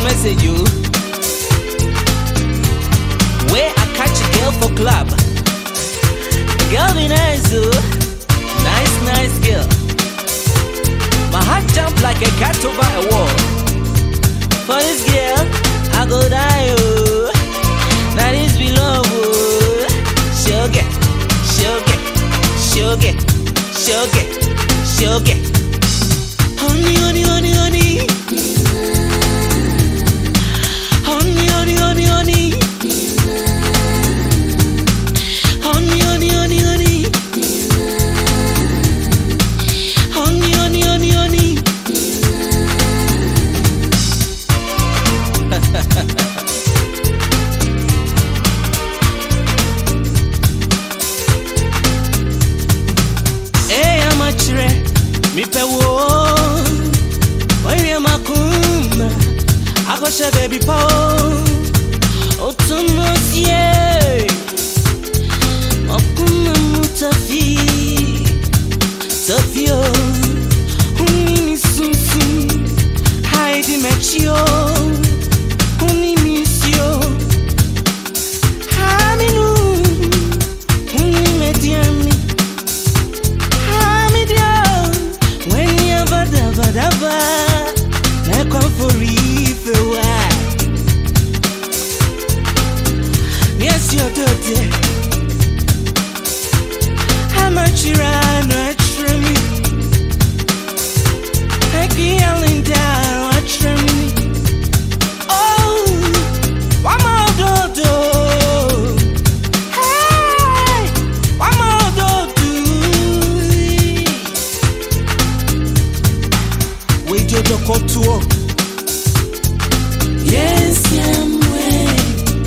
message you. Where I catch a girl for club. Girl be nice, oh. Nice girl. My heart jump like a cat over a wall. For this girl, I go die, oh. Now this be love, oh. She'll get. Honey. Honey. Hey, I'm a chere, mi pe wo. When you're my kuma, I go share baby po. Otumos yeah, makuma mutafi, Sofio, unini sunsun, Heidi mechio, unini misio, Haminu, unini mediami. When you're badava, I come for if a while. Yes, you're dirty. How much you run, watch me. I can't down, watch me. Oh, one more do. Hey, one more do. We do the contour. Yes, I'm way.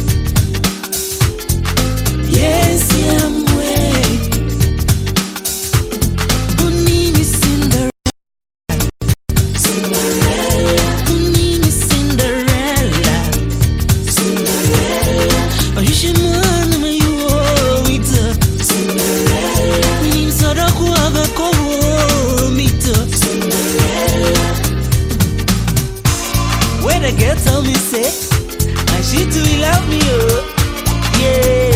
Yes, I'm way. Unini Cinderella. Unini Cinderella. Oh, you should know me, you owe me to. Unini Sadaku Abako me to. Where the girl tell me say, and she too love me, oh, yeah.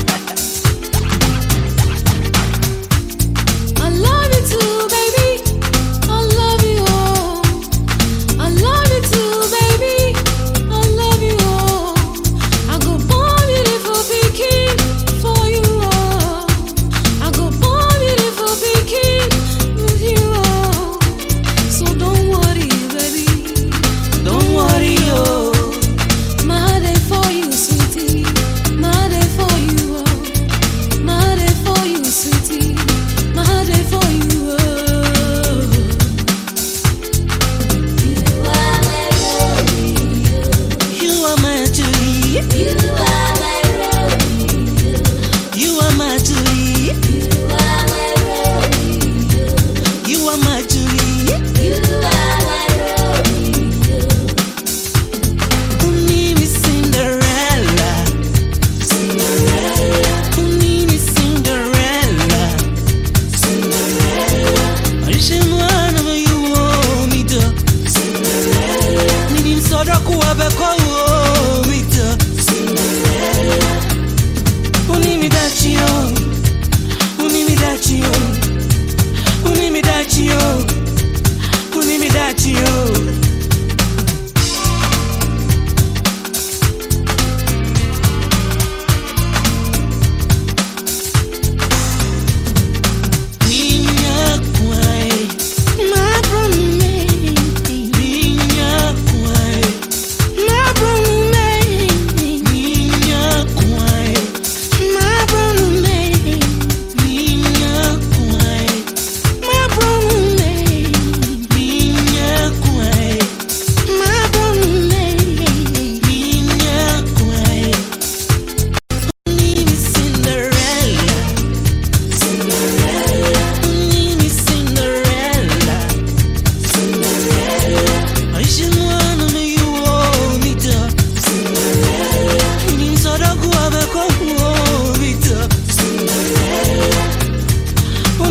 I love you too, baby. I love you all. I love you too, baby. I love you all. I go born beautiful picking for you all. I go born beautiful picking with you all. So don't worry, baby. Don't worry, oh. My day for you, sweetie. My day for you, oh. My day for you, sweetie. My day for you, oh. You are my Romeo. You are my Julie. You are my Romeo. You are my Julie. You are my Romeo. You are my Julie. You are my Romeo. Unini Cinderella. Unini Cinderella. I should know me, you owe me to. Nini Sadaku Abako me to. Unimi dachio. Unimi dachio. Unimi dachio. Unimi dachio.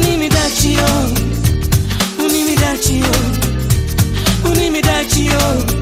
Unimi dachio.